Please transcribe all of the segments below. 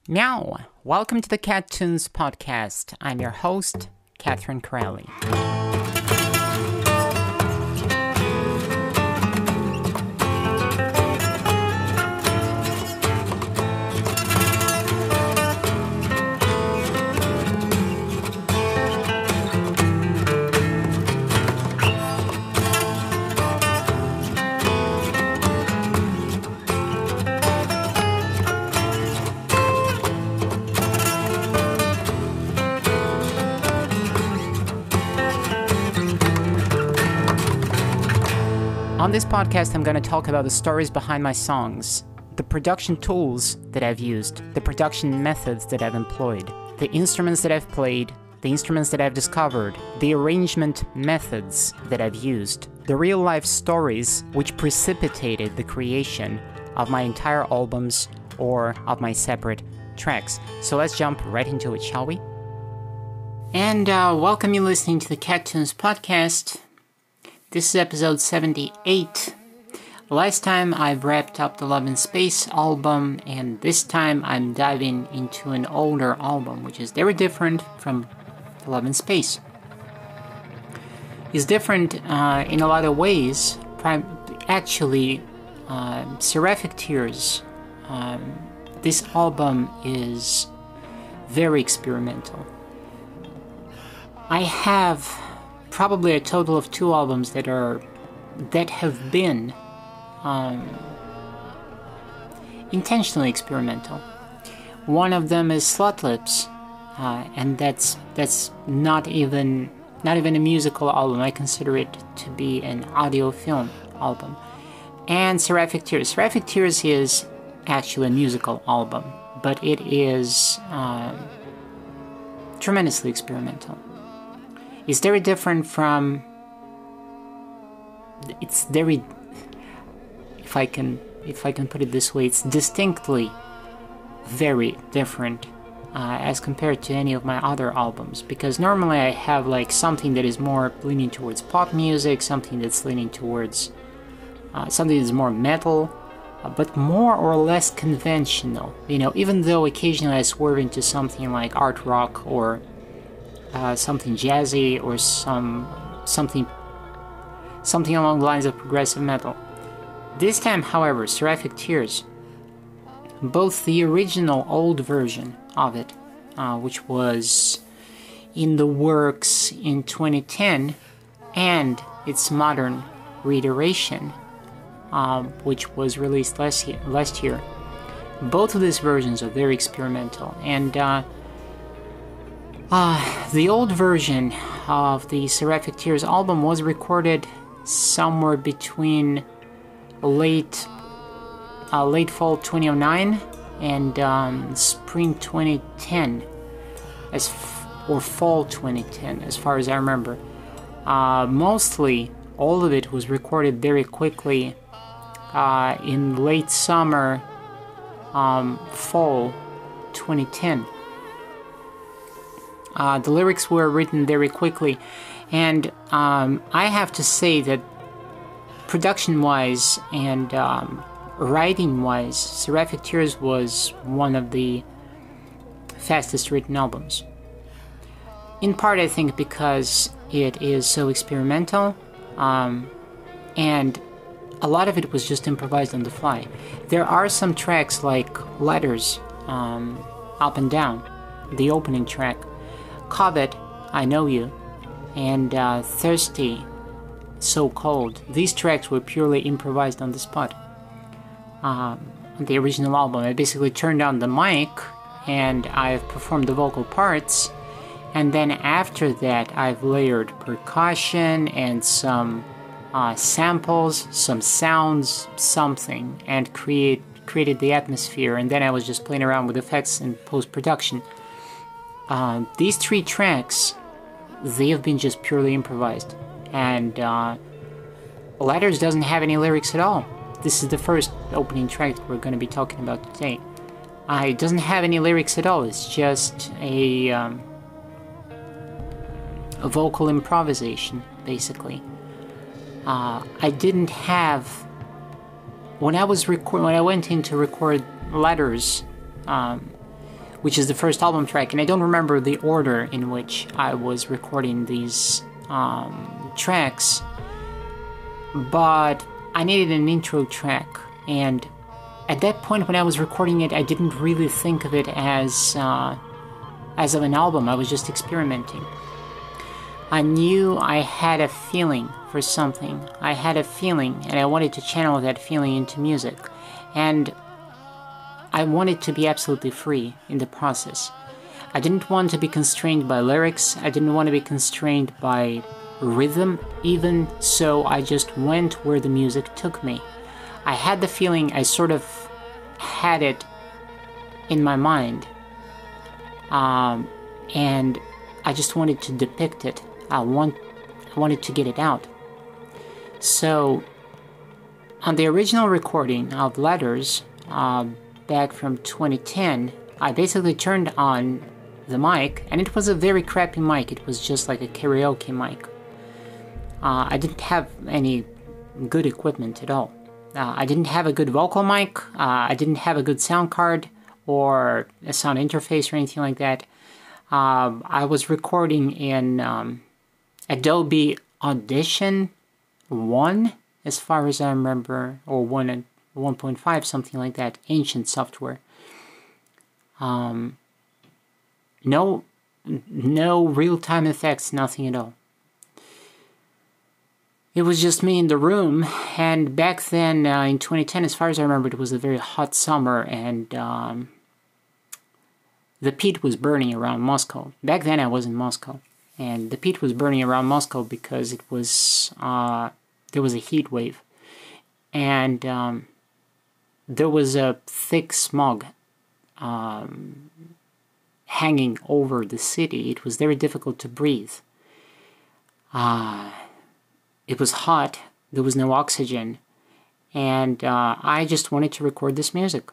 Meow! Welcome to the Cat Tunes podcast. I'm your host, Catherine Corelli. On this podcast, I'm going to talk about the stories behind my songs, the production tools that I've used, the production methods that I've employed, the instruments that I've played, the instruments that I've discovered, the arrangement methods that I've used, the real-life stories which precipitated the creation of my entire albums or of my separate tracks. So let's jump right into it, shall we? And welcome you listening to the Cat Tunes podcast. This is episode 78. Last time I've wrapped up the Love in Space album, and this time I'm diving into an older album, which is very different from the Love in Space. It's different in a lot of ways. Actually, Seraphic Tears, this album is very experimental. I have probably a total of 2 albums that have been intentionally experimental. One of them is Slut Lips, and that's not even a musical album. I consider it to be an audio film album. And Seraphic Tears. Seraphic Tears is actually a musical album, but it is tremendously experimental. It's very different from... It's very... If I can put it this way, it's distinctly very different as compared to any of my other albums. Because normally I have like something that is more leaning towards pop music, something that's leaning towards... something that's more metal, but more or less conventional. You know, even though occasionally I swerve into something like art rock or... something jazzy or something along the lines of progressive metal. This time, however, Seraphic Tears, both the original old version of it, which was in the works in 2010, and its modern reiteration, which was released last year, both of these versions are very experimental. And the old version of the Seraphic Tears album was recorded somewhere between late fall 2009 and spring 2010, or fall 2010, as far as I remember. Mostly, all of it was recorded very quickly in late summer, fall 2010. The lyrics were written very quickly, and I have to say that production-wise and writing-wise, Seraphic Tears was one of the fastest written albums. In part, I think, because it is so experimental, and a lot of it was just improvised on the fly. There are some tracks like Letters, Up and Down, the opening track, Covet, I Know You, and Thirsty, So Cold. These tracks were purely improvised on the spot. On the original album, I basically turned on the mic and I've performed the vocal parts, and then after that I've layered percussion and some samples, some sounds, something, and created the atmosphere, and then I was just playing around with effects in post-production. These 3 tracks, they have been just purely improvised, and Letters doesn't have any lyrics at all. This is the first opening track that we're going to be talking about today. It doesn't have any lyrics at all. It's just a vocal improvisation, basically. I didn't have... When I went in to record Letters, which is the first album track, and I don't remember the order in which I was recording these tracks, but I needed an intro track, and at that point when I was recording it, I didn't really think of it as of an album. I was just experimenting. I knew I had a feeling for something. I had a feeling, and I wanted to channel that feeling into music. And I wanted to be absolutely free in the process. I didn't want to be constrained by lyrics. I didn't want to be constrained by rhythm even, so I just went where the music took me. I had the feeling, I sort of had it in my mind. And I just wanted to depict it. I wanted to get it out. So, on the original recording of Letters, back from 2010, I basically turned on the mic, and it was a very crappy mic. It was just like a karaoke mic. I didn't have any good equipment at all. I didn't have a good vocal mic, I didn't have a good sound card, or a sound interface or anything like that. I was recording in Adobe Audition 1, as far as I remember, or 1 and 1.5, something like that, ancient software. No real-time effects, nothing at all. It was just me in the room, and back then, in 2010, as far as I remember, it was a very hot summer, and the peat was burning around Moscow. Back then I was in Moscow, and the peat was burning around Moscow because it was, there was a heat wave, and there was a thick smog hanging over the city. It was very difficult to breathe. It was hot, there was no oxygen, and I just wanted to record this music.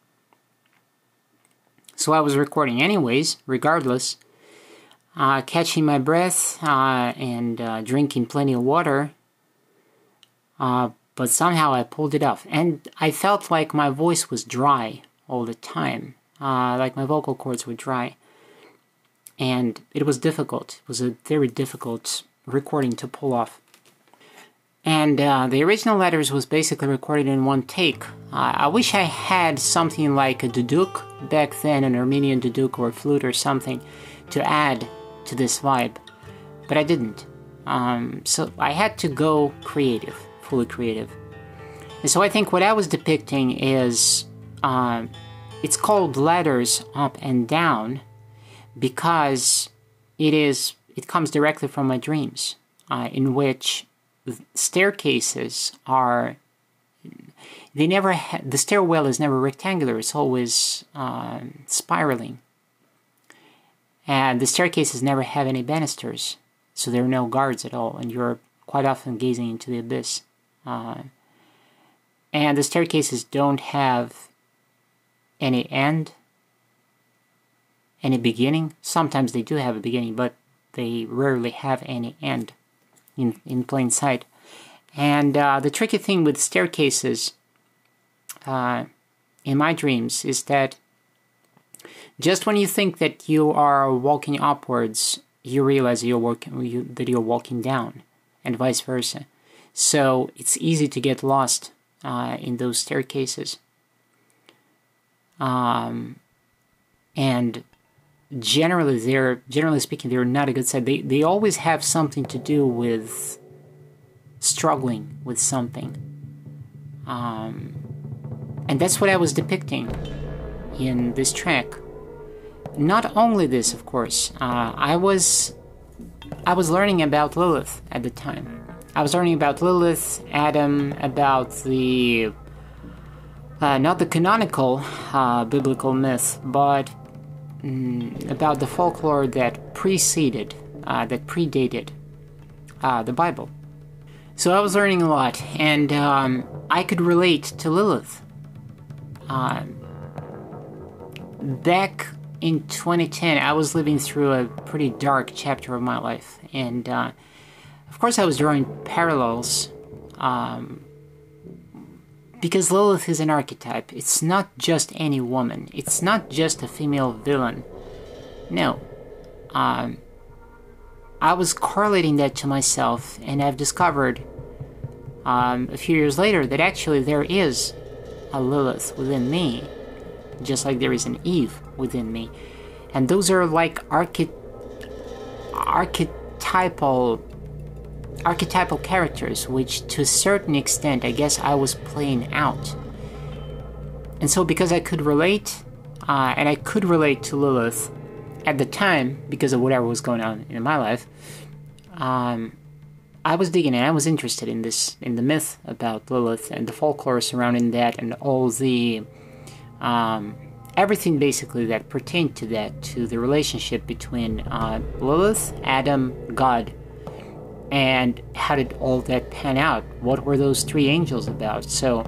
So I was recording anyways, regardless, catching my breath and drinking plenty of water, but somehow I pulled it off. And I felt like my voice was dry all the time, like my vocal cords were dry. And it was difficult. It was a very difficult recording to pull off. And the original Letters was basically recorded in one take. I wish I had something like a duduk back then, an Armenian duduk or a flute or something, to add to this vibe, but I didn't. So I had to go creative, fully creative. And so I think what I was depicting is, it's called Letters Up and Down because it comes directly from my dreams, in which staircases are, the stairwell is never rectangular, it's always spiraling. And the staircases never have any banisters, so there are no guards at all, and you're quite often gazing into the abyss. And the staircases don't have any end, any beginning. Sometimes they do have a beginning, but they rarely have any end in plain sight. And the tricky thing with staircases in my dreams is that just when you think that you are walking upwards, you realize that you're walking down, and vice versa. So it's easy to get lost in those staircases. And generally speaking, they're not a good side. They always have something to do with struggling with something. And that's what I was depicting in this track. Not only this, of course, I was learning about Lilith at the time. I was learning about Lilith, Adam, about the not the canonical biblical myth, but about the folklore that predated the Bible. So I was learning a lot, and I could relate to Lilith. Back in 2010, I was living through a pretty dark chapter of my life, and of course I was drawing parallels because Lilith is an archetype. It's not just any woman. It's not just a female villain. No. I was correlating that to myself, and I've discovered a few years later that actually there is a Lilith within me, just like there is an Eve within me. And those are like archetypal characters, which to a certain extent I guess I was playing out. And so because I could relate, and I could relate to Lilith at the time because of whatever was going on in my life, I was digging and I was interested in the myth about Lilith and the folklore surrounding that, and all the everything basically that pertained to that, to the relationship between Lilith, Adam, God, and how did all that pan out? What were those three angels about? So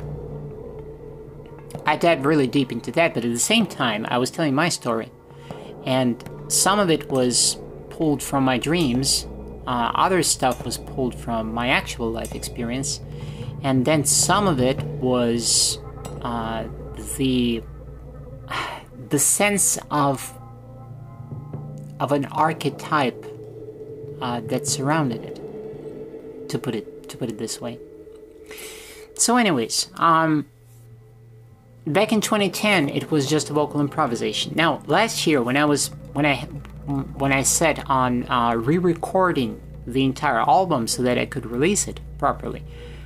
I dived really deep into that, but at the same time I was telling my story, and some of it was pulled from my dreams, other stuff was pulled from my actual life experience, and then some of it was the sense of an archetype that surrounded it, to put it this way. So anyways, back in 2010 it was just a vocal improvisation. Now last year when I set on re-recording the entire album so that I could release it properly,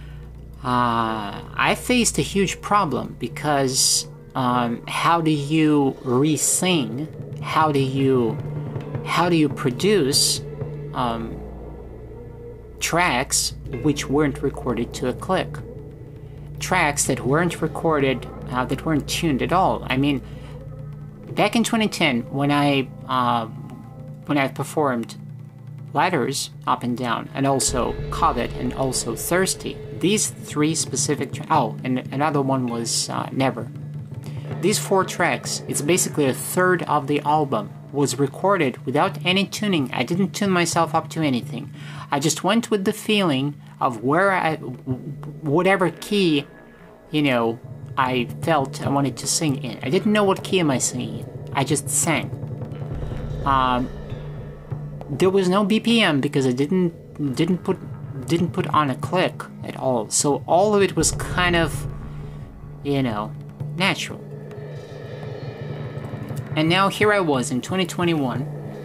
I faced a huge problem, because how do you re-sing? How do you produce tracks which weren't recorded to a click? Tracks that weren't recorded, that weren't tuned at all. I mean, back in 2010, when I performed Ladders, Up and Down, and also Covet, and also Thirsty, these three specific and another one was Never. These 4 tracks, it's basically a third of the album, was recorded without any tuning. I didn't tune myself up to anything. I just went with the feeling of whatever key, I felt I wanted to sing in. I didn't know what key am I singing in. I just sang. There was no BPM because I didn't put on a click at all. So all of it was kind of, natural. And now here I was in 2021,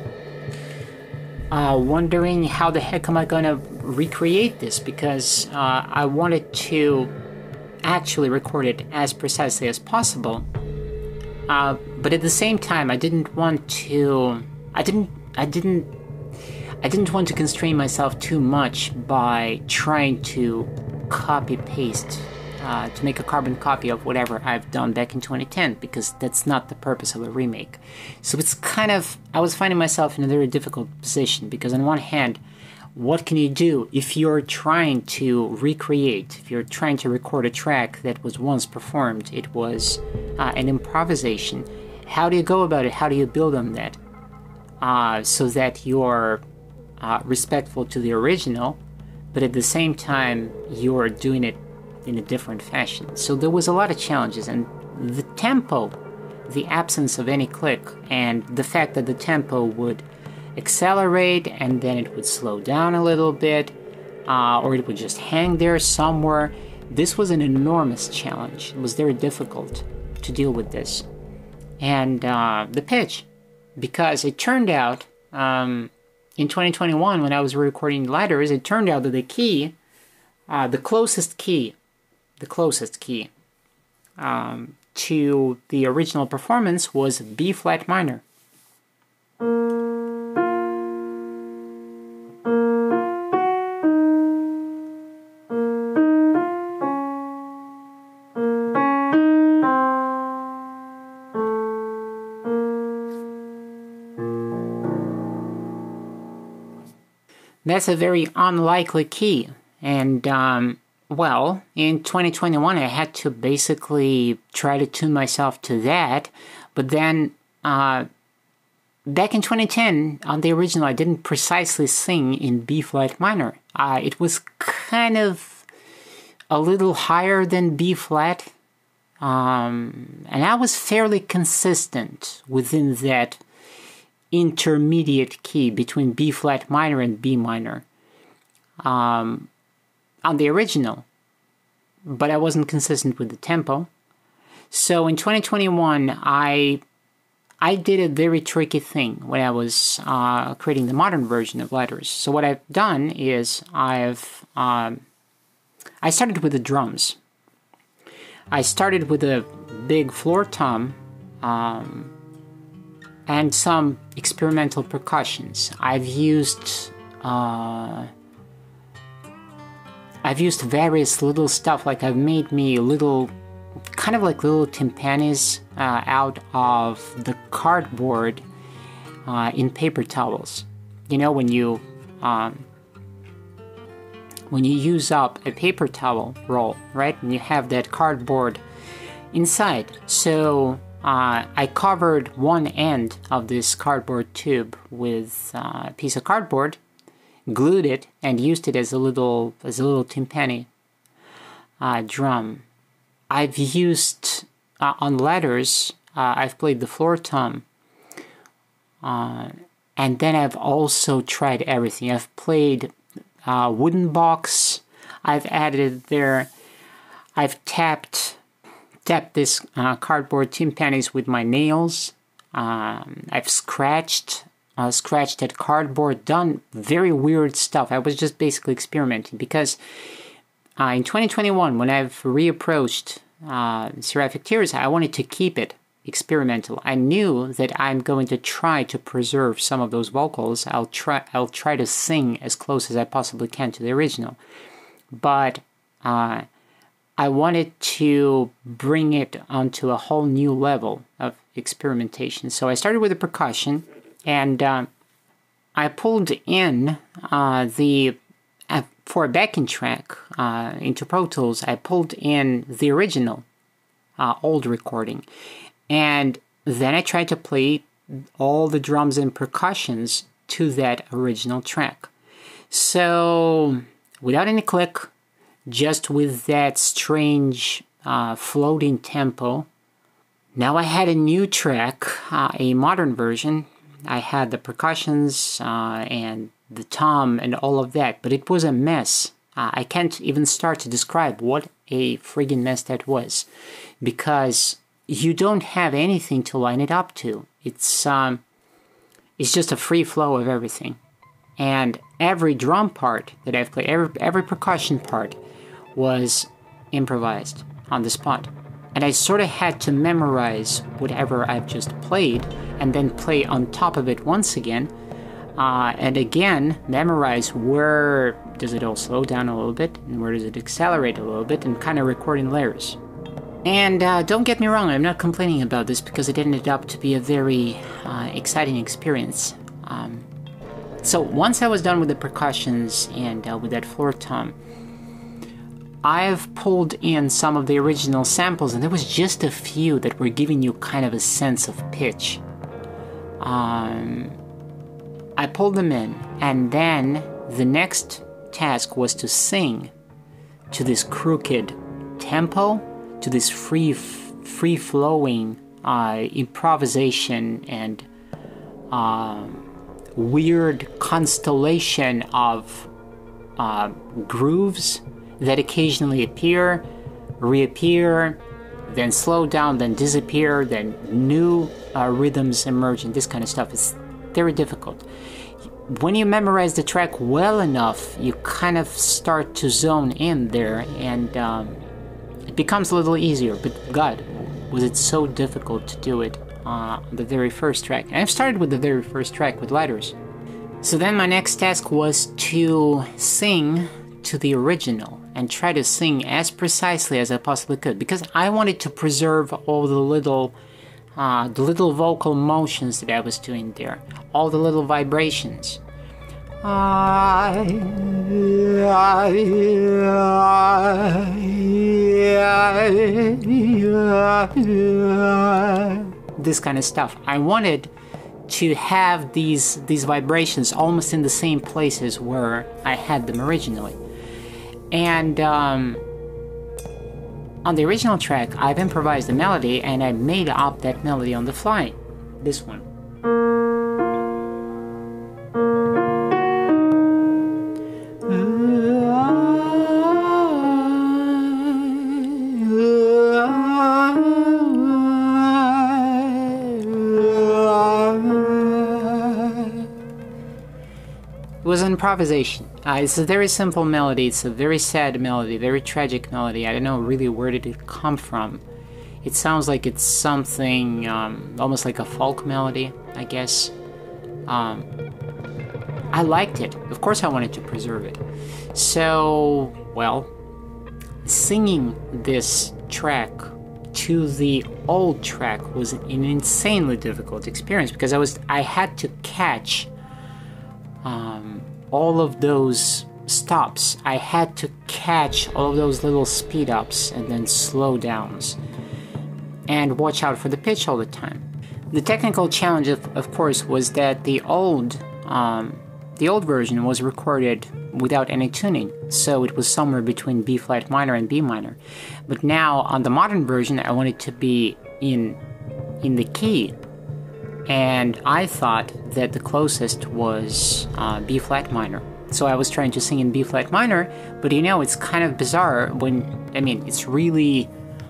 wondering how the heck am I gonna recreate this, because I wanted to actually record it as precisely as possible, but at the same time I didn't want to constrain myself too much by trying to copy paste, to make a carbon copy of whatever I've done back in 2010, because that's not the purpose of a remake. So it's kind of, I was finding myself in a very difficult position, because on one hand, what can you do if you're trying to recreate, if you're trying to record a track that was once performed, it was an improvisation? How do you go about it? How do you build on that so that you're respectful to the original, but at the same time you're doing it in a different fashion? So there was a lot of challenges, and the tempo, the absence of any click, and the fact that the tempo would accelerate and then it would slow down a little bit, or it would just hang there somewhere. This was an enormous challenge. It was very difficult to deal with this. And the pitch, because it turned out in 2021 when I was recording Ladders, it turned out that the key, the closest key to the original performance was B flat minor. That's a very unlikely key, and well, in 2021 I had to basically try to tune myself to that, but then back in 2010 on the original I didn't precisely sing in B flat minor. It was kind of a little higher than B flat. And I was fairly consistent within that intermediate key between B flat minor and B minor on the original, but I wasn't consistent with the tempo. So in 2021, I did a very tricky thing when I was creating the modern version of Letters. So what I've done is I started with the drums. I started with a big floor tom and some experimental percussions. I've used various little stuff, like I've made me little, kind of like little timpanis out of the cardboard in paper towels. You know, when you use up a paper towel roll, right? And you have that cardboard inside. So I covered one end of this cardboard tube with a piece of cardboard, glued it, and used it as a little timpani drum. I've used on Letters. I've played the floor tom, and then I've also tried everything. I've played wooden box. I've added there. I've tapped this cardboard timpanis with my nails. I've scratched at cardboard, done very weird stuff. I was just basically experimenting because in 2021, when I've reapproached Seraphic Tears, I wanted to keep it experimental. I knew that I'm going to try to preserve some of those vocals. I'll try to sing as close as I possibly can to the original, but I wanted to bring it onto a whole new level of experimentation. So I started with the percussion, and I pulled in for a backing track into Pro Tools, I pulled in the original old recording. And then I tried to play all the drums and percussions to that original track. So, without any click, just with that strange floating tempo. Now I had a new track, a modern version. I had the percussions and the tom and all of that, but it was a mess. I can't even start to describe what a friggin' mess that was, because you don't have anything to line it up to. It's just a free flow of everything. And every drum part that I've played, every percussion part was improvised on the spot. And I sort of had to memorize whatever I've just played and then play on top of it once again. And again, memorize where does it all slow down a little bit and where does it accelerate a little bit, and kind of record in layers. And don't get me wrong, I'm not complaining about this because it ended up to be a very exciting experience. So once I was done with the percussions and with that floor tom, I've pulled in some of the original samples, and there was just a few that were giving you kind of a sense of pitch. I pulled them in, and then the next task was to sing to this crooked tempo, to this free-flowing improvisation and weird constellation of grooves that occasionally appear, reappear, then slow down, then disappear, then new rhythms emerge, and this kind of stuff is very difficult. When you memorize the track well enough, you kind of start to zone in there, and it becomes a little easier. But God, was it so difficult to do it on the very first track. And I've started with the very first track with Letters. So then my next task was to sing to the original and try to sing as precisely as I possibly could, because I wanted to preserve all the little vocal motions that I was doing there, all the little vibrations. This kind of stuff. I wanted to have these vibrations almost in the same places where I had them originally. And On the original track, I've improvised the melody and I made up that melody on the fly. This one. It was an improvisation. It's a very simple melody. It's a very sad melody, very tragic melody. I don't know really where did it come from. It sounds like it's something almost like a folk melody, I guess. I liked it. Of course I wanted to preserve it. So, well, singing this track to the old track was an insanely difficult experience because I had to catch all of those stops. I had to catch all of those little speed ups and then slow downs and watch out for the pitch all the time. The technical challenge, of course, was that the old version was recorded without any tuning, so it was somewhere between B flat minor and B minor. But now on the modern version, I want it to be in the key. And I thought that the closest was B flat minor. So I was trying to sing in B flat minor, but you know, it's kind of bizarre it's really,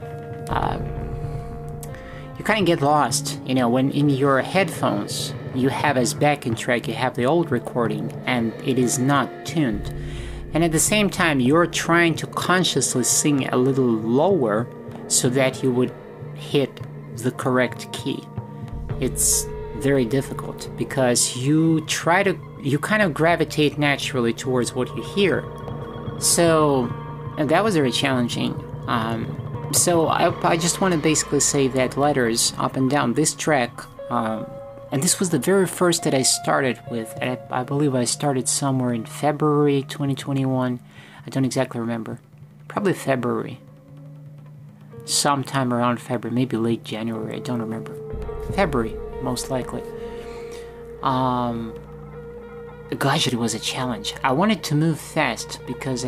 you kind of get lost, you know, when in your headphones, you have as backing track, you have the old recording, and it is not tuned. And at the same time, you're trying to consciously sing a little lower so that you would hit the correct key. It's very difficult because you kind of gravitate naturally towards what you hear. So that was very challenging. So I just want to basically say that Letters, Up and Down, this track, and this was the very first that I started with. And I believe I started somewhere in February 2021. I don't exactly remember. Probably February. Sometime around February, maybe late January, I don't remember. February, most likely. Gosh, it was a challenge. I wanted to move fast because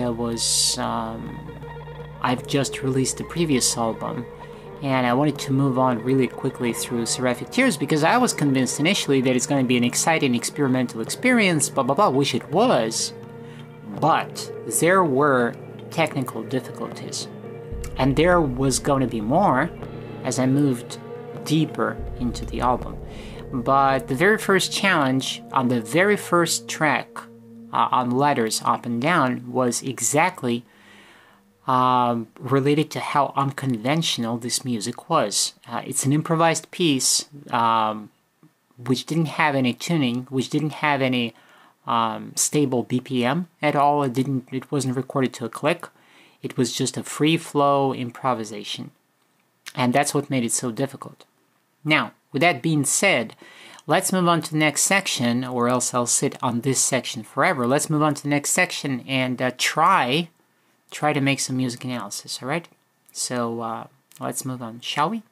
I've just released the previous album, and I wanted to move on really quickly through Seraphic Tears because I was convinced initially that it's going to be an exciting experimental experience, blah blah blah, which it was, but there were technical difficulties, and there was going to be more as I moved deeper into the album. But the very first challenge on the very first track on Letters, Up and Down, was exactly related to how unconventional this music was. It's an improvised piece which didn't have any tuning, which didn't have any stable BPM at all. It wasn't recorded to a click. It was just a free flow improvisation, and that's what made it so difficult. Now, with that being said, let's move on to the next section, or else I'll sit on this section forever. Let's move on to the next section and try to make some music analysis, all right? So let's move on, shall we?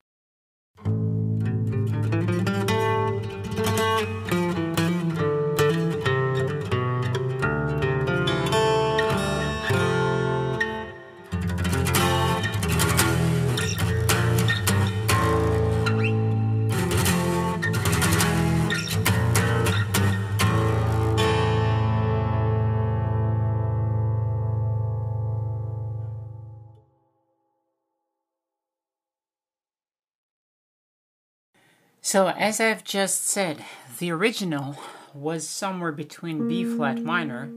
So, as I've just said, the original was somewhere between B flat minor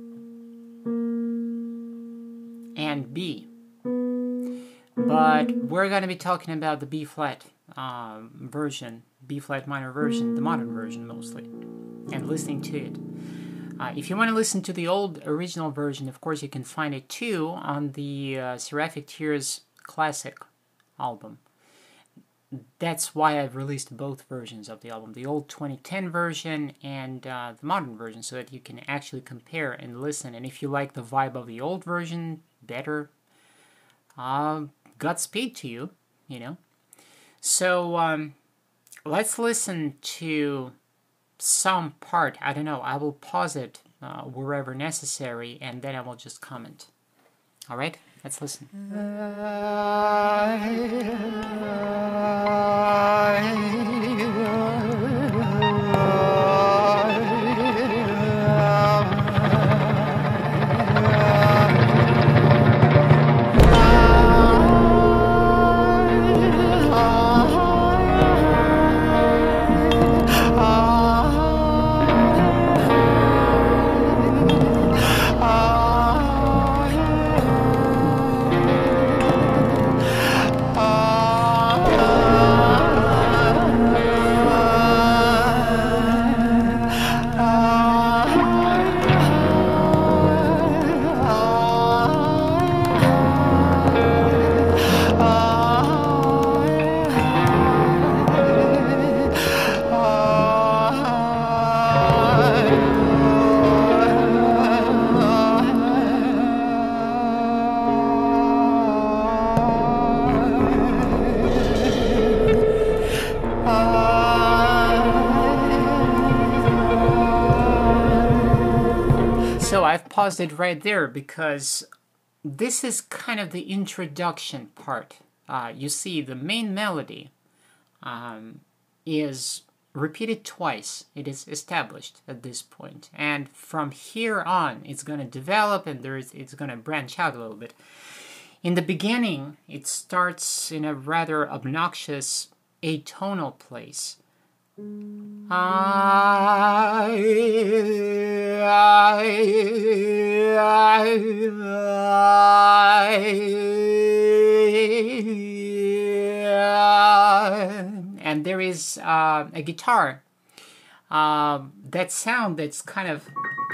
and B. But we're going to be talking about the B flat version, B flat minor version, the modern version mostly, and listening to it. If you want to listen to the old original version, of course you can find it too on the Seraphic Tears Classic album. That's why I've released both versions of the album, the old 2010 version and the modern version, so that you can actually compare and listen. And if you like the vibe of the old version better, Godspeed to you, you know. So let's listen to some part. I don't know, I will pause it wherever necessary, and then I will just comment. All right? Let's listen. So I've paused it right there because this is kind of the introduction part. You see, the main melody is repeated twice. It is established at this point. And from here on, it's going to develop and it's going to branch out a little bit. In the beginning, it starts in a rather obnoxious atonal place. And there is a guitar. That sound that's kind of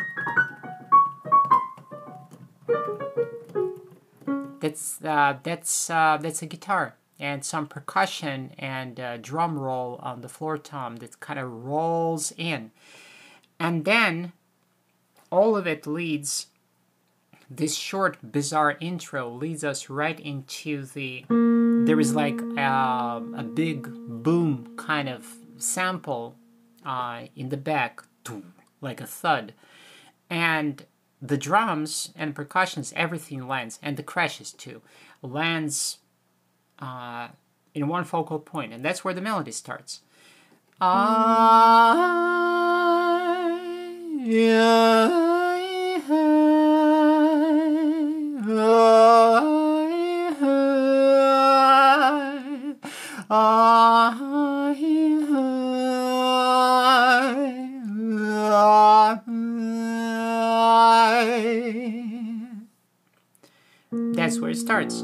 that's a guitar. And some percussion and drum roll on the floor tom that kind of rolls in. And then all of it leads, this short bizarre intro leads us right into there is like a big boom kind of sample in the back, like a thud. And the drums and percussions, everything lands, and the crashes too, lands in one focal point, and that's where the melody starts. That's where it starts.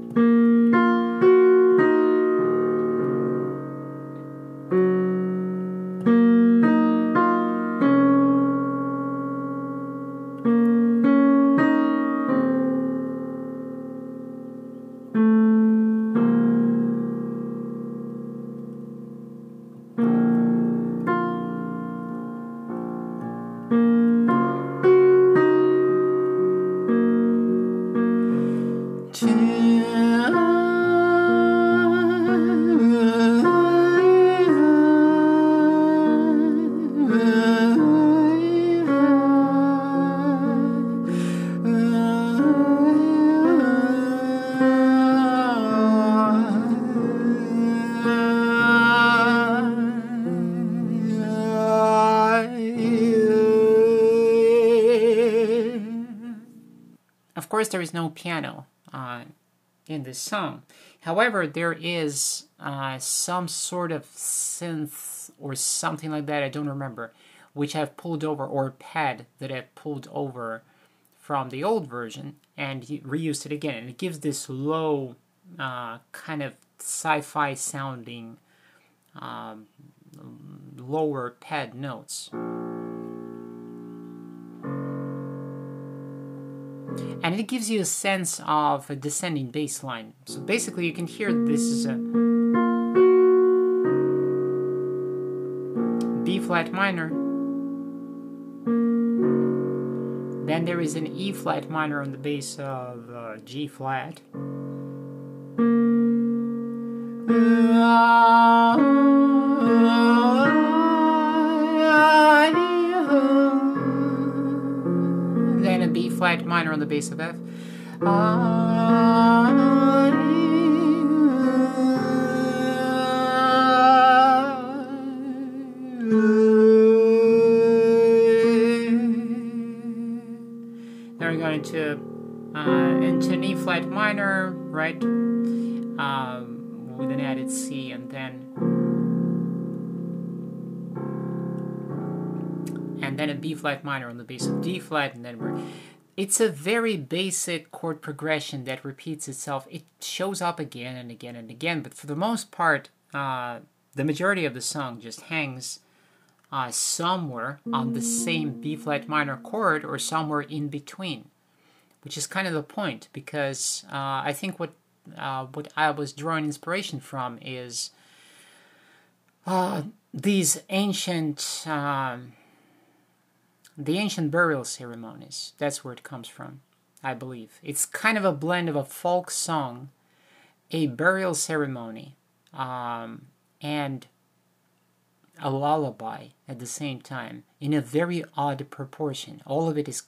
Of course, there is no piano in this song. However, there is some sort of synth or something like that, I don't remember, which I've pulled over, or pad that I've pulled over from the old version and reused it again. And it gives this low, kind of sci-fi sounding, lower pad notes. And it gives you a sense of a descending bass line. So basically you can hear this is a B flat minor. Then there is an E flat minor on the bass of G flat. Then a B flat minor on the bass of F. Then we're going into an E flat minor, right? With an added C, and then a B flat minor on the bass of D flat, and then it's a very basic chord progression that repeats itself. It shows up again and again and again, but for the most part, the majority of the song just hangs somewhere on the same B flat minor chord or somewhere in between, which is kind of the point, because I think what I was drawing inspiration from is these ancient the ancient burial ceremonies. That's where it comes from, I believe. It's kind of a blend of a folk song, a burial ceremony, and a lullaby at the same time, in a very odd proportion. All of it is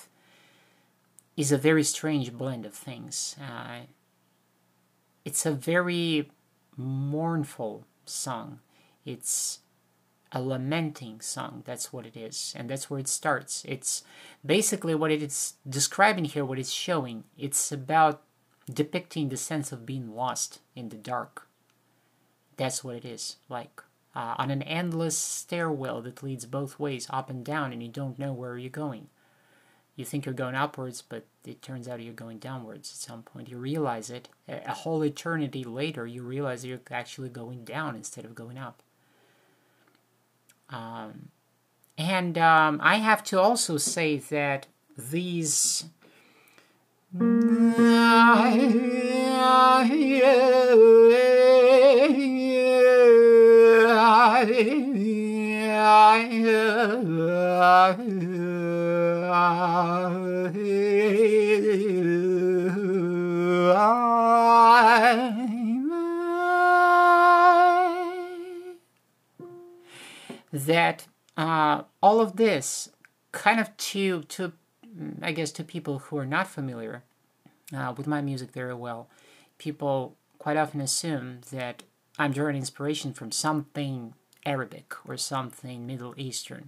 a very strange blend of things. It's a very mournful song. It's a lamenting song. That's what it is, and that's where it starts. It's basically what it is describing here, what it's showing. It's about depicting the sense of being lost in the dark. That's what it is like. On an endless stairwell that leads both ways, up and down, and you don't know where you're going. You think you're going upwards, but it turns out you're going downwards at some point. You realize it. A whole eternity later, you realize you're actually going down instead of going up. I have to also say that these that all of this kind of to I guess to people who are not familiar with my music very well, people quite often assume that I'm drawing inspiration from something Arabic or something Middle Eastern.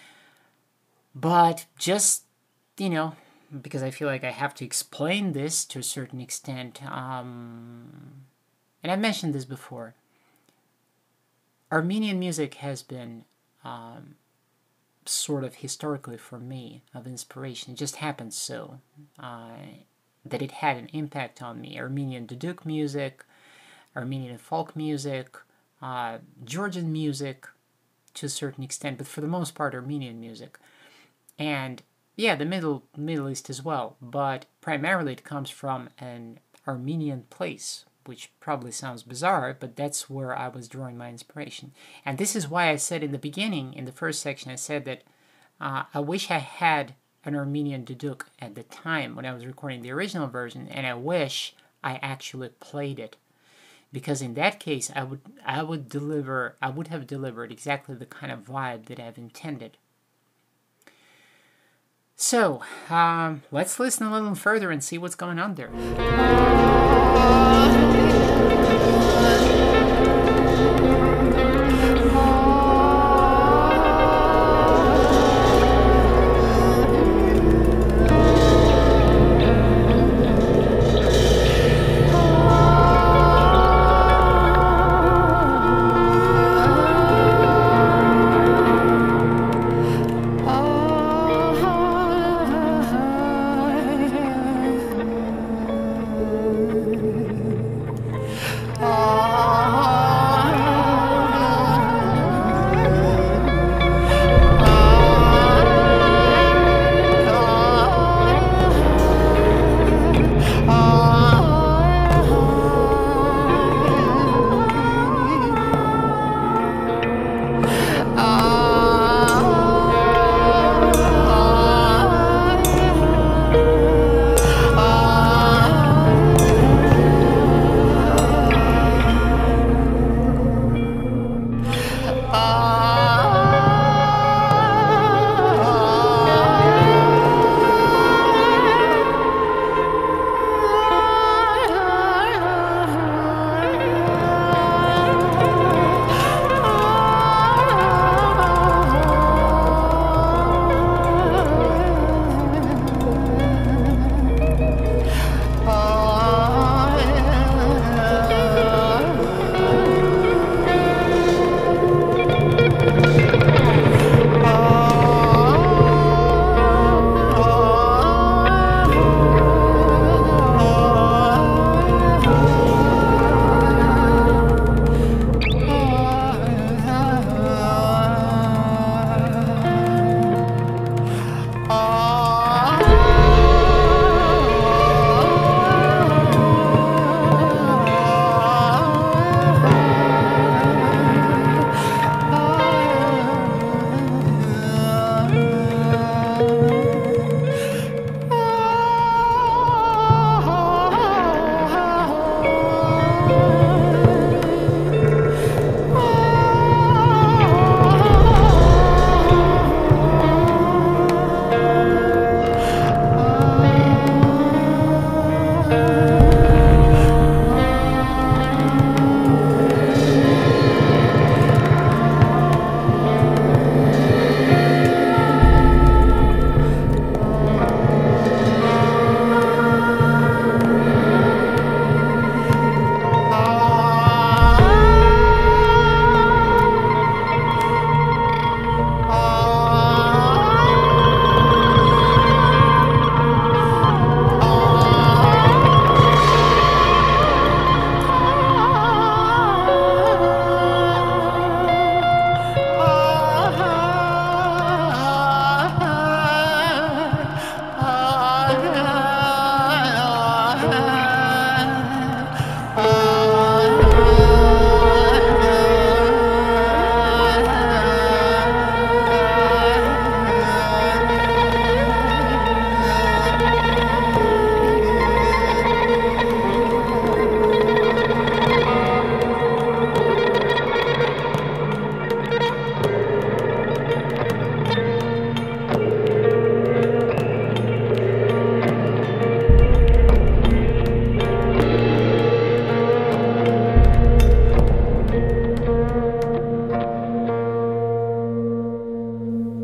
But just, because I feel like I have to explain this to a certain extent, and I've mentioned this before, Armenian music has been sort of historically for me of inspiration. It just happened so that it had an impact on me. Armenian duduk music, Armenian folk music, Georgian music to a certain extent, but for the most part Armenian music. And yeah, the Middle East as well, but primarily it comes from an Armenian place, which probably sounds bizarre, but that's where I was drawing my inspiration. And this is why I said in the beginning, in the first section, I said that I wish I had an Armenian duduk at the time when I was recording the original version, and I wish I actually played it. Because in that case, I would have delivered exactly the kind of vibe that I've intended. So, let's listen a little further and see what's going on there.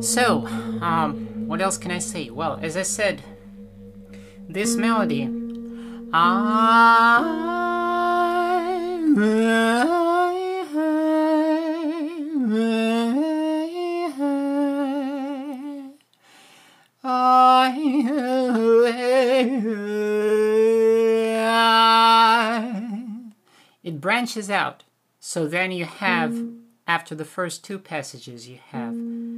So, what else can I say? Well, as I said, this melody, it branches out. So then you have, after the first two passages, you have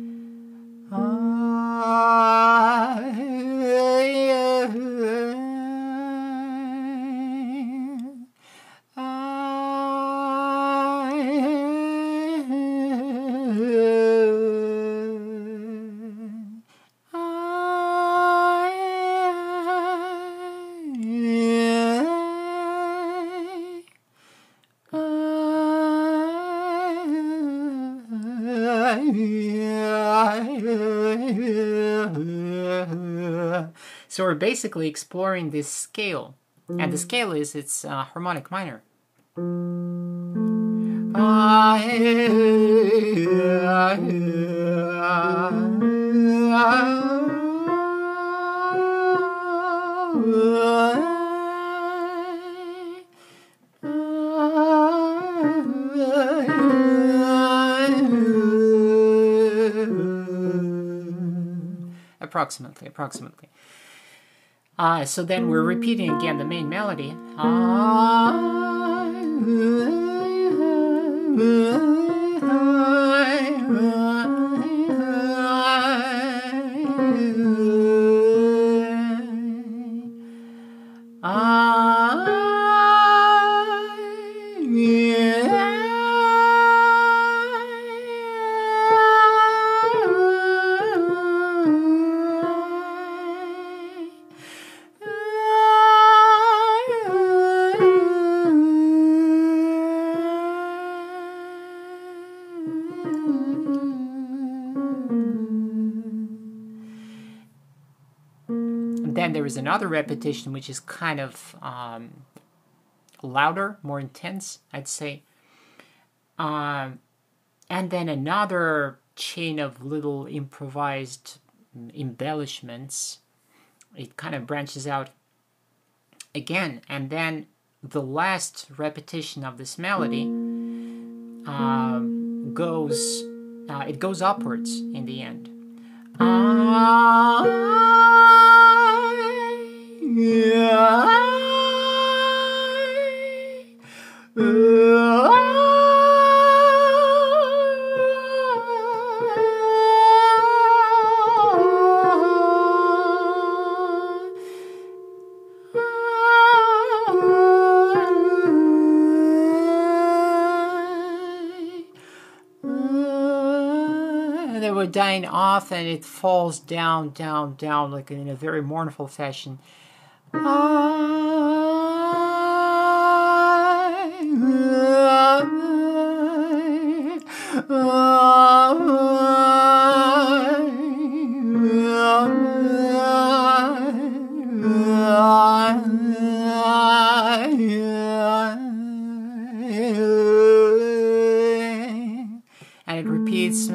so we're basically exploring this scale, and the scale is it's harmonic minor. Approximately. So then we're repeating again the main melody. Then there is another repetition which is kind of louder, more intense, I'd say. And then another chain of little improvised embellishments. It kind of branches out again. And then the last repetition of this melody goes upwards in the end. They were dying off, and it falls down, like in a very mournful fashion. And it repeats.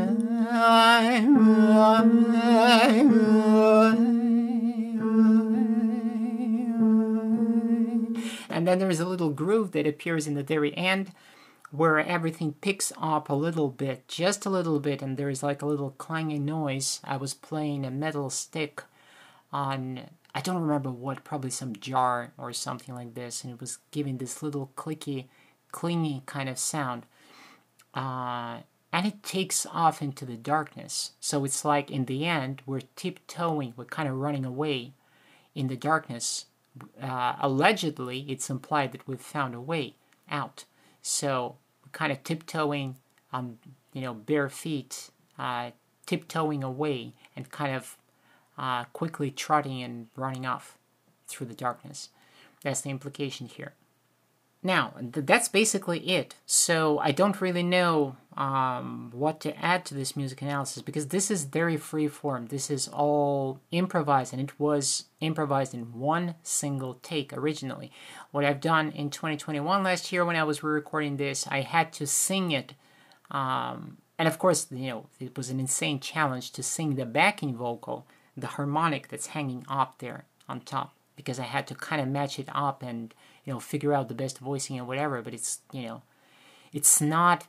And then there is a little groove that appears in the very end where everything picks up a little bit, just a little bit, and there is like a little clanging noise. I was playing a metal stick on, I don't remember what, probably some jar or something like this, and it was giving this little clicky, clingy kind of sound. And it takes off into the darkness. So it's like in the end, we're tiptoeing, we're kind of running away in the darkness. Allegedly, it's implied that we've found a way out. So we're kind of tiptoeing on, bare feet, tiptoeing away and kind of quickly trotting and running off through the darkness. That's the implication here. Now, that's basically it. So I don't really know what to add to this music analysis because this is very free form. This is all improvised, and it was improvised in one single take originally. What I've done in 2021 last year when I was re-recording this, I had to sing it And of course, it was an insane challenge to sing the backing vocal, the harmonic that's hanging up there on top, because I had to kind of match it up and, figure out the best voicing and whatever. But it's not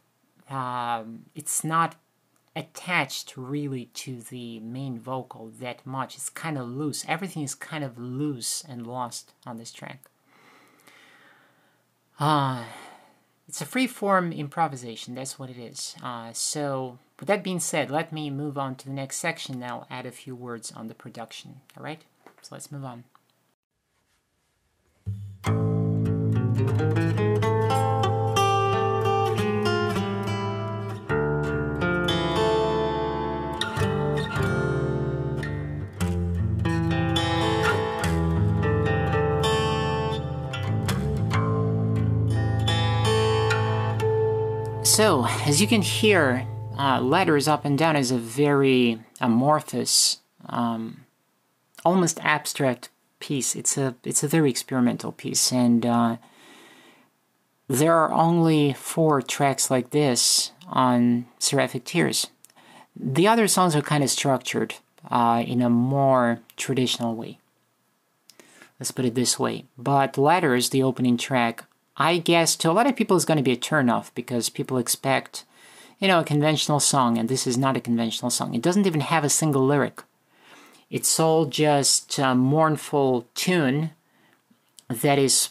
attached really to the main vocal that much. It's kind of loose. Everything is kind of loose and lost on this track. It's a free-form improvisation, that's what it is. So, with that being said, let me move on to the next section now, add a few words on the production, alright? So let's move on. So, as you can hear, Letters Up and Down is a very amorphous, almost abstract piece. It's a very experimental piece, and there are only 4 tracks like this on Seraphic Tears. The other songs are kind of structured in a more traditional way. Let's put it this way. But Letters, the opening track, I guess to a lot of people is going to be a turnoff because people expect, a conventional song, and this is not a conventional song. It doesn't even have a single lyric. It's all just a mournful tune that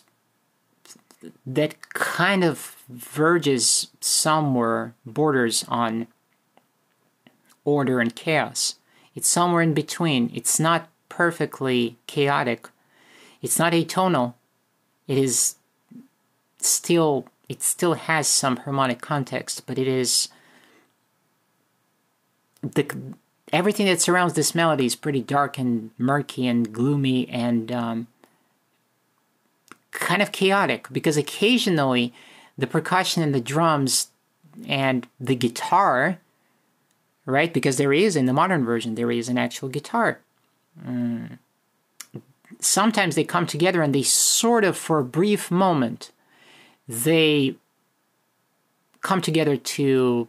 kind of verges somewhere, borders on order and chaos. It's somewhere in between. It's not perfectly chaotic. It's not atonal. It still has some harmonic context, but it is everything that surrounds this melody is pretty dark and murky and gloomy and kind of chaotic, because occasionally the percussion and the drums and the guitar, right, because there is, in the modern version, there is an actual guitar. Sometimes they come together and they sort of, for a brief moment, they come together to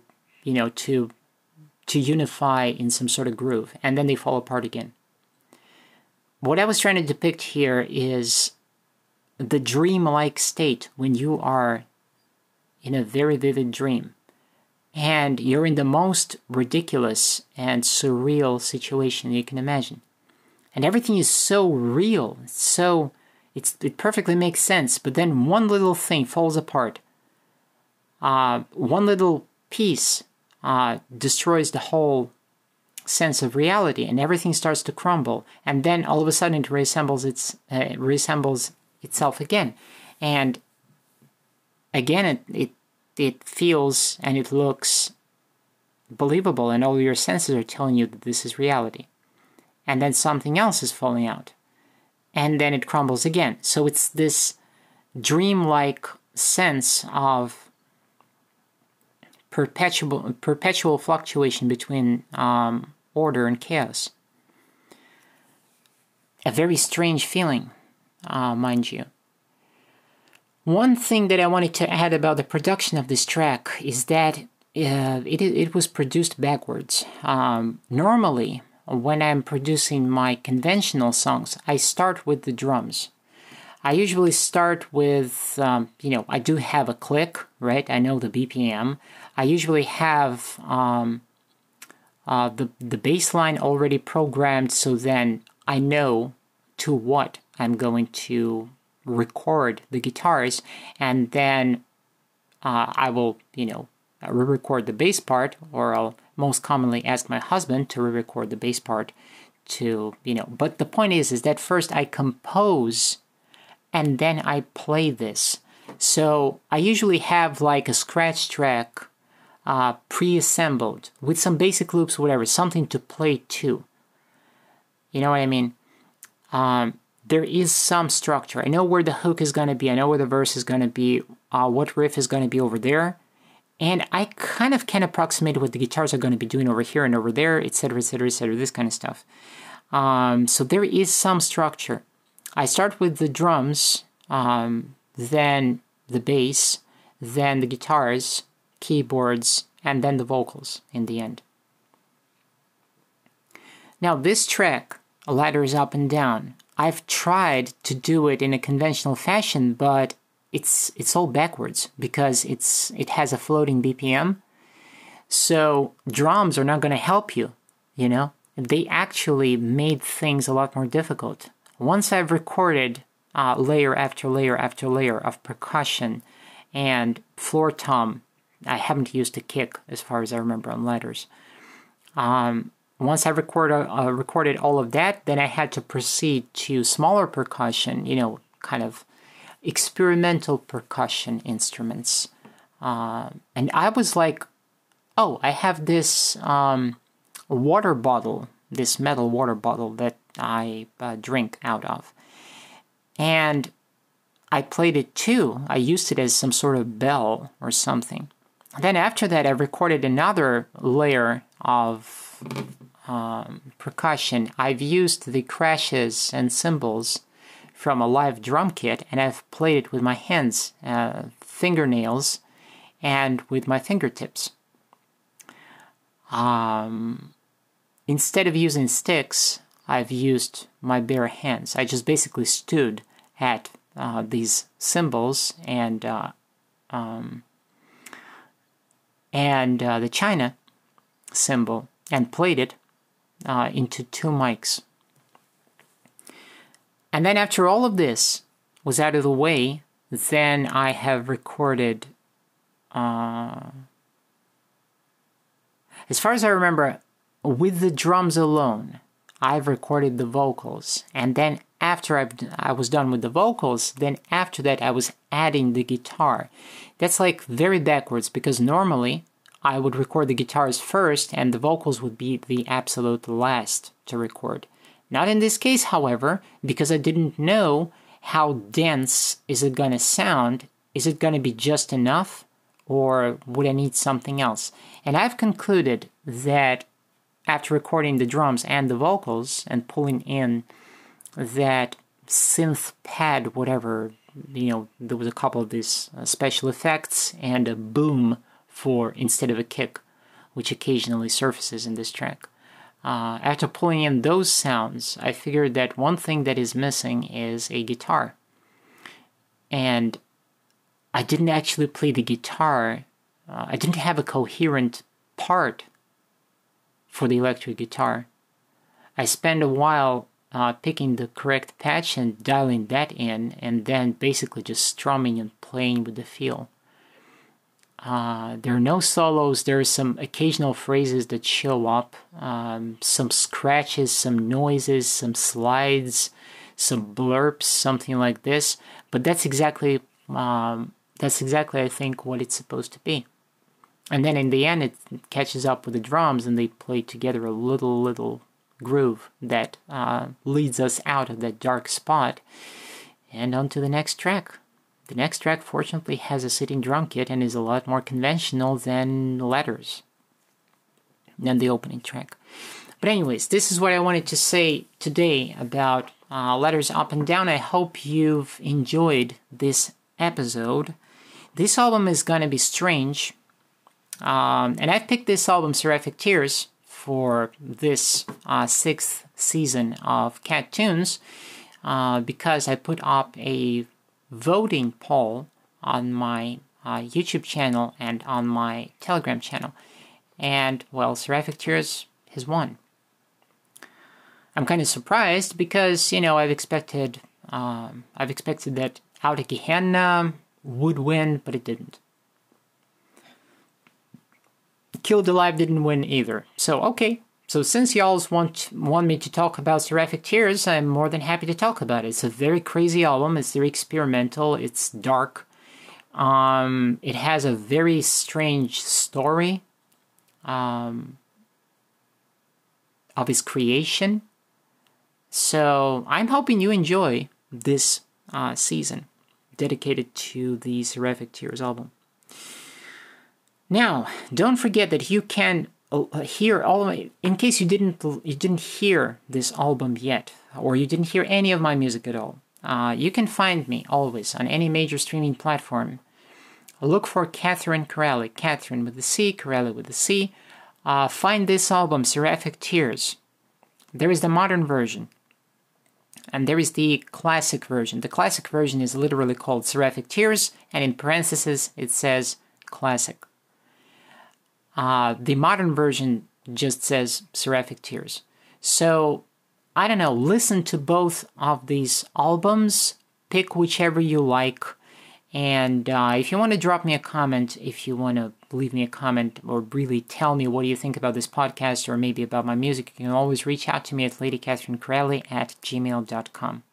unify in some sort of groove, and then they fall apart again. What I was trying to depict here is the dream-like state when you are in a very vivid dream, and you're in the most ridiculous and surreal situation you can imagine. And everything is so real, it perfectly makes sense, but then one little thing falls apart. One little piece destroys the whole sense of reality, and everything starts to crumble. And then all of a sudden, it reassembles itself again. And again, it feels and it looks believable, and all your senses are telling you that this is reality. And then something else is falling out. And then it crumbles again. So it's this dreamlike sense of perpetual fluctuation between order and chaos. A very strange feeling, mind you. One thing that I wanted to add about the production of this track is that it was produced backwards. Normally, when I'm producing my conventional songs, I start with the drums. I usually start with, I do have a click, right? I know the BPM. I usually have the bass line already programmed, so then I know to what I'm going to record the guitars, and then I will, re-record the bass part, or I'll most commonly ask my husband to re-record the bass part to, but the point is that first I compose and then I play this. So I usually have like a scratch track pre-assembled with some basic loops, whatever, something to play to. You know what I mean? There is some structure. I know where the hook is going to be. I know where the verse is going to be, what riff is going to be over there. And I kind of can approximate what the guitars are going to be doing over here and over there, etc., etc., etc., this kind of stuff. So there is some structure. I start with the drums, then the bass, then the guitars, keyboards, and then the vocals in the end. Now this track, Ladders Up and Down, I've tried to do it in a conventional fashion, but it's all backwards because it has a floating BPM. So drums are not going to help you, you know? They actually made things a lot more difficult. Once I've recorded layer after layer after layer of percussion and floor tom, I haven't used a kick as far as I remember on Ladders. Once I recorded all of that, then I had to proceed to smaller percussion, you know, kind of experimental percussion instruments. And I was like, oh, I have this water bottle, this metal water bottle that I drink out of. And I played it too. I used it as some sort of bell or something. Then after that, I recorded another layer of percussion. I've used the crashes and cymbals from a live drum kit, and I've played it with my hands, fingernails, and with my fingertips. Instead of using sticks, I've used my bare hands. I just basically stood at these cymbals and the China cymbal and played it into two mics. And then after all of this was out of the way, then I have recorded, as far as I remember, with the drums alone, I've recorded the vocals. And then after I was done with the vocals, then after that I was adding the guitar. That's like very backwards, because normally I would record the guitars first and the vocals would be the absolute last to record. Not in this case, however, because I didn't know how dense is it going to sound. Is it going to be just enough, or would I need something else? And I've concluded that after recording the drums and the vocals and pulling in that synth pad, whatever, you know, there was a couple of these special effects and a boom for instead of a kick, which occasionally surfaces in this track. After pulling in those sounds, I figured that one thing that is missing is a guitar. And I didn't actually play the guitar. I didn't have a coherent part for the electric guitar. I spent a while picking the correct patch and dialing that in, and then basically just strumming and playing with the feel. There are no solos. There are some occasional phrases that show up, some scratches, some noises, some slides, some blurps, something like this. But that's exactly I think what it's supposed to be. And then in the end, it catches up with the drums, and they play together a little groove that leads us out of that dark spot and onto the next track. The next track, fortunately, has a sitting drum kit and is a lot more conventional than Ladders, than the opening track. But anyways, this is what I wanted to say today about Ladders Up and Down. I hope you've enjoyed this episode. This album is going to be strange. And I picked this album, Seraphic Tears, for this 6th season of Cat Tunes because I put up a voting poll on my YouTube channel and on my Telegram channel. And, well, Seraphic Tears has won. I'm kind of surprised because, you know, I've expected that Out of Gehenna would win, but it didn't. Killed Alive didn't win either. So, okay. So since y'all want me to talk about Seraphic Tears, I'm more than happy to talk about it. It's a very crazy album. It's very experimental. It's dark. It has a very strange story of his creation. So I'm hoping you enjoy this season dedicated to the Seraphic Tears album. Now, don't forget that you can hear all of it. In case you didn't hear this album yet, or you didn't hear any of my music at all, you can find me always on any major streaming platform look for Catherine Corelli, Catherine with the C, Corelli with the C. Find this album, Seraphic Tears. There is the modern version, and there is the classic version. The classic version is literally called Seraphic Tears, and in parentheses it says classic. The modern version just says Seraphic Tears. So, I don't know, listen to both of these albums, pick whichever you like, and if you want to drop me a comment, if you want to leave me a comment or really tell me what do you think about this podcast or maybe about my music, you can always reach out to me at ladycatherinecorelli@gmail.com.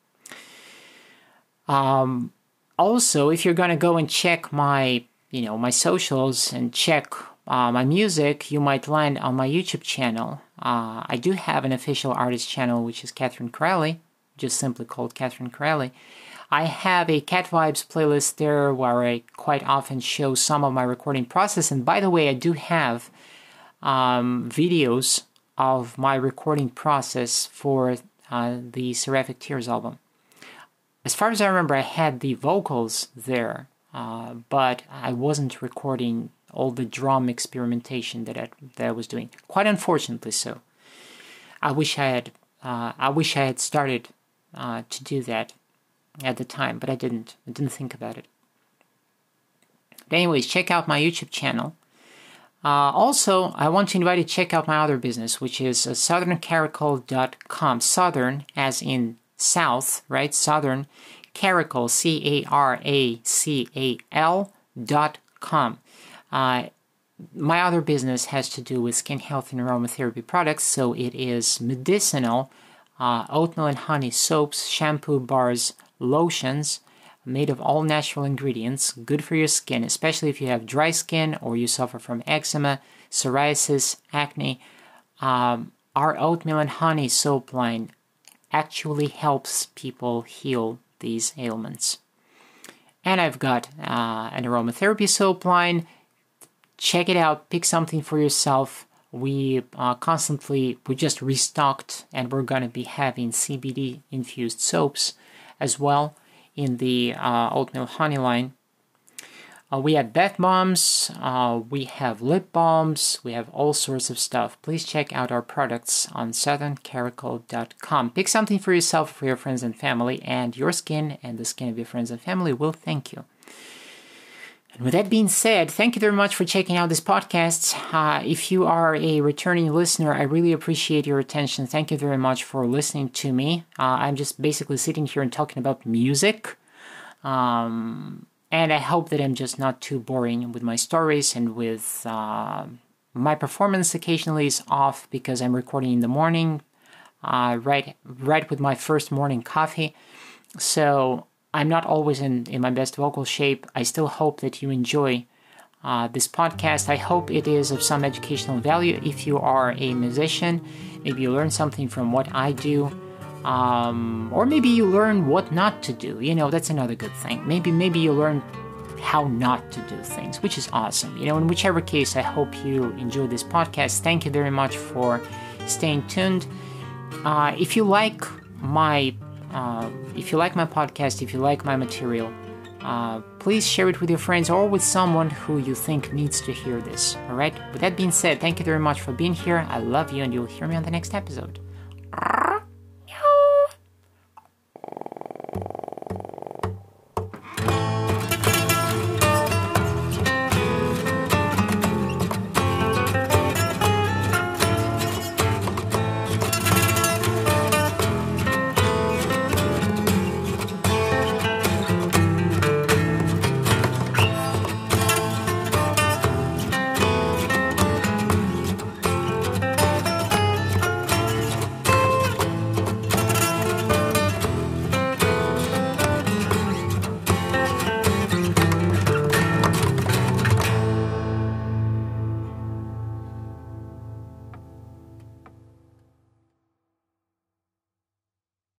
Also, if you're going to go and check my socials and check my music, you might land on my YouTube channel. I do have an official artist channel, which is Catherine Corelli, just simply called Catherine Corelli. I have a Cat Vibes playlist there where I quite often show some of my recording process. And by the way, I do have videos of my recording process for the Seraphic Tears album. As far as I remember, I had the vocals there, but I wasn't recording all the drum experimentation that I was doing. Quite unfortunately so. I wish I had started to do that at the time, but I didn't. I didn't think about it. But anyways, check out my YouTube channel. Also, I want to invite you to check out my other business, which is southerncaracol.com. Southern, as in South, right? Southern Caracal, CARACAL.com. My other business has to do with skin health and aromatherapy products, so it is medicinal oatmeal and honey soaps, shampoo bars, lotions made of all natural ingredients, good for your skin, especially if you have dry skin or you suffer from eczema, psoriasis, acne. Our oatmeal and honey soap line actually helps people heal these ailments. And I've got an aromatherapy soap line. Check it out, pick something for yourself. We just restocked, and we're going to be having CBD infused soaps as well in the oatmeal honey line. We have bath bombs, we have lip balms, we have all sorts of stuff. Please check out our products on southerncaracol.com. Pick something for yourself, for your friends and family, and your skin and the skin of your friends and family will thank you. And with that being said, thank you very much for checking out this podcast. If you are a returning listener, I really appreciate your attention. Thank you very much for listening to me. I'm just basically sitting here and talking about music. And I hope that I'm just not too boring with my stories and with my performance occasionally is off because I'm recording in the morning, right with my first morning coffee. So I'm not always in my best vocal shape. I still hope that you enjoy this podcast. I hope it is of some educational value. If you are a musician, maybe you learn something from what I do, or maybe you learn what not to do. That's another good thing. Maybe you learn how not to do things, which is awesome. In whichever case, I hope you enjoy this podcast. Thank you very much for staying tuned. If you like my podcast, if you like my material, please share it with your friends or with someone who you think needs to hear this. All right? With that being said, thank you very much for being here. I love you, and you'll hear me on the next episode.